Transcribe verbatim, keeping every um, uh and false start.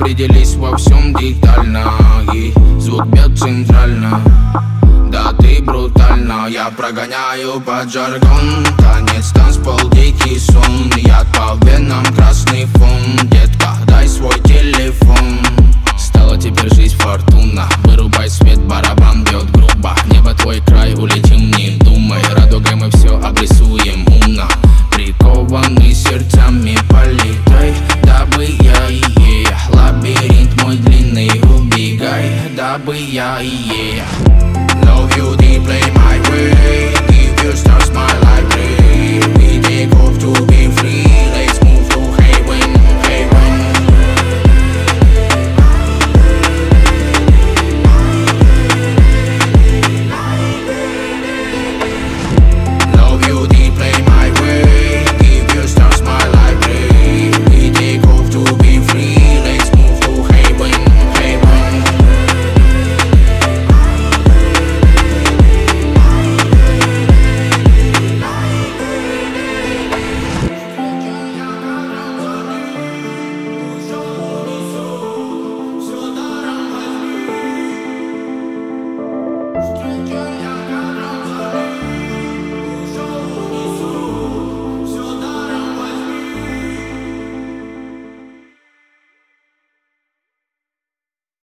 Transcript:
виделись во всем детально, и звук бьет центрально. Да ты брутально, я прогоняю под жаргон. Танец, танцпол, дикий сон. Я по венам красный фон. Детка, дай свой телефон. Стала теперь жизнь фортуна. Вырубай свет, барабан бьет грубо. Небо твой край, улетим, не думай. Радугой мы все обрисуем умно. Прикованы сердцами полетай, дабы я и е. Лабиринт мой длинный, убегай, дабы я и е. Love you deep, play my